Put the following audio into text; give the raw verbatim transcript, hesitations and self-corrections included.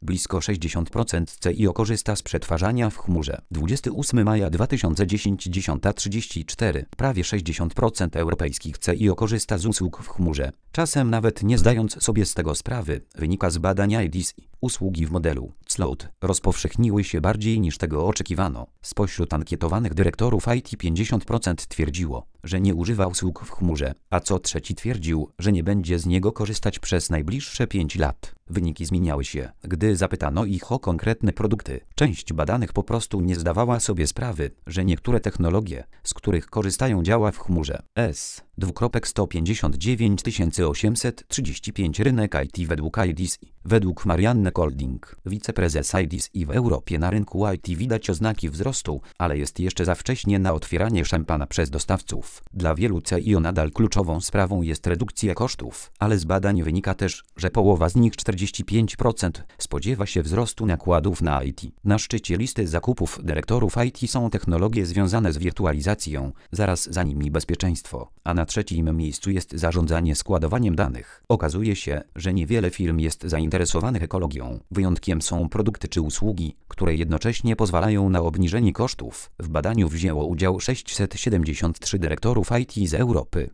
Blisko sześćdziesiąt procent C I O korzysta z przetwarzania w chmurze. dwudziestego ósmego maja dwa tysiące dziesiątego, dziesiąta trzydzieści cztery. Prawie sześćdziesiąt procent europejskich C I O korzysta z usług w chmurze. Czasem nawet nie zdając sobie z tego sprawy, wynika z badania I D C. Usługi w modelu cloud rozpowszechniły się bardziej niż tego oczekiwano. Spośród ankietowanych dyrektorów I T pięćdziesiąt procent twierdziło, że nie używa usług w chmurze, a co trzeci twierdził, że nie będzie z niego korzystać przez najbliższe pięć lat. Wyniki zmieniały się, gdy zapytano ich o konkretne produkty. Część badanych po prostu nie zdawała sobie sprawy, że niektóre technologie, z których korzystają, działa w chmurze. S. sto pięćdziesiąt dziewięć tysięcy osiemset trzydzieści pięć Rynek I T według I D C. Według Marianne Kolding, wiceprezes I D C w Europie, na rynku I T widać oznaki wzrostu, ale jest jeszcze za wcześnie na otwieranie szampana przez dostawców. Dla wielu C I O nadal kluczową sprawą jest redukcja kosztów, ale z badań wynika też, że połowa z nich, czterdzieści pięć procent, spodziewa się wzrostu nakładów na I T. Na szczycie listy zakupów dyrektorów I T są technologie związane z wirtualizacją, zaraz za nimi bezpieczeństwo, a na trzecim miejscu jest zarządzanie składowaniem danych. Okazuje się, że niewiele firm jest zainteresowanych ekologią. Wyjątkiem są produkty czy usługi, które jednocześnie pozwalają na obniżenie kosztów. W badaniu wzięło udział sześćset siedemdziesiąt trzy dyrektorów I T z Europy.